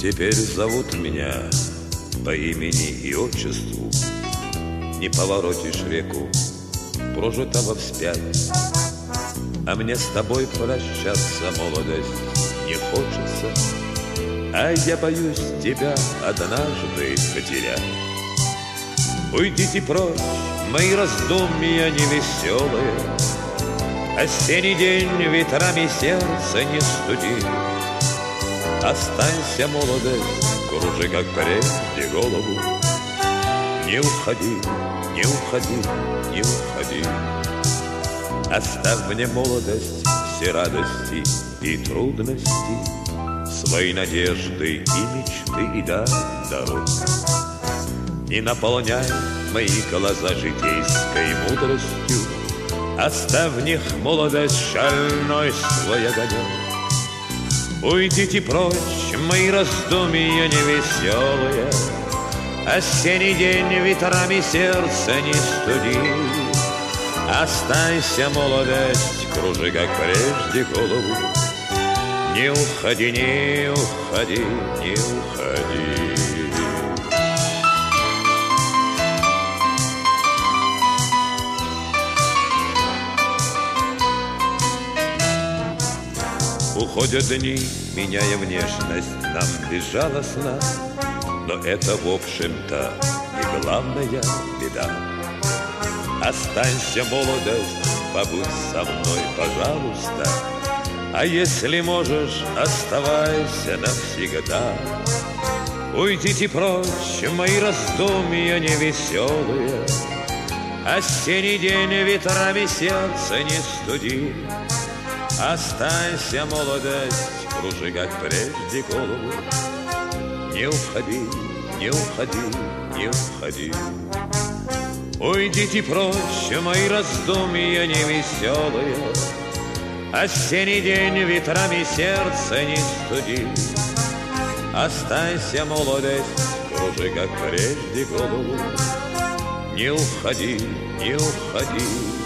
Теперь зовут меня по имени и отчеству. Не поворотишь реку, прожитого вспять. А мне с тобой прощаться, молодость, не хочется. А я боюсь тебя однажды потерять. Уйдите прочь, мои раздумья невеселые. Осенний день ветрами сердце не студи. Останься, молодость, кружи, как прежде, голову. Не уходи, не уходи, не уходи. Оставь мне, молодость, все радости и трудности, свои надежды и мечты и дай дорог. Не наполняй мои глаза житейской мудростью, оставь в них, молодость, шальной свой огонек. Уйдите прочь, мои раздумья невеселые. Осенний день ветрами сердце не студи. Останься, молодость, кружи, как прежде, голову. Не уходи, не уходи, не уходи. Уходят дни, меняя внешность нам безжалостно, но это, в общем-то, не главная беда. Останься, молодость, побудь со мной, пожалуйста. А если можешь, оставайся навсегда. Уйдите прочь, мои раздумья невеселые. Осенний день ветрами сердце не студи. Останься, молодость, кружи, как прежде, голову. Не уходи, не уходи, не уходи. Уйдите прочь, мои раздумья невеселые. Осенний день ветрами сердце не студи. Останься, молодость, кружи, как прежде, голову. Не уходи, не уходи.